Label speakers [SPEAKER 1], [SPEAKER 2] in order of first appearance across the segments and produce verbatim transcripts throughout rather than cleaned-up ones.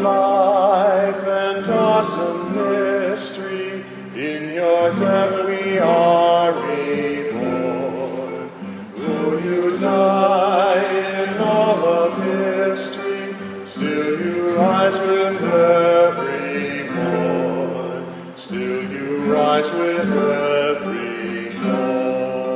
[SPEAKER 1] life and awesome mystery, in your death we are reborn. Though you die in all of history, still you rise with every morn. Still you rise with every morn.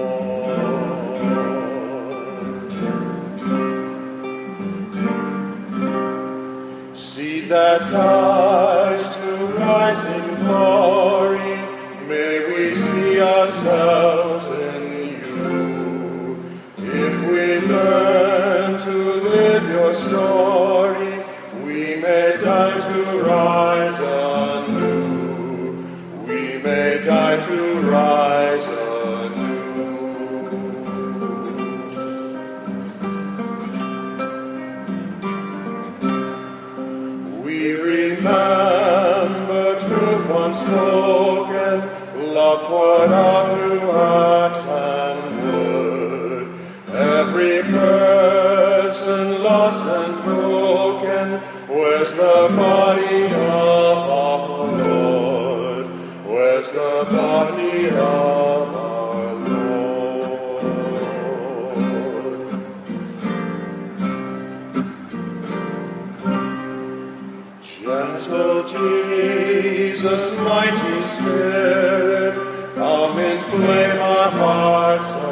[SPEAKER 1] Seed that dies to rise in glory, may we see ourselves in you. If we learn to live your story, we may die to rise anew. We may die to rise anew. We remember truth once spoken, love poured out through act and word. Every person lost and broken wears the body of our Lord, wears the body of our Lord. Gentle Jesus, mighty Spirit, come inflame our hearts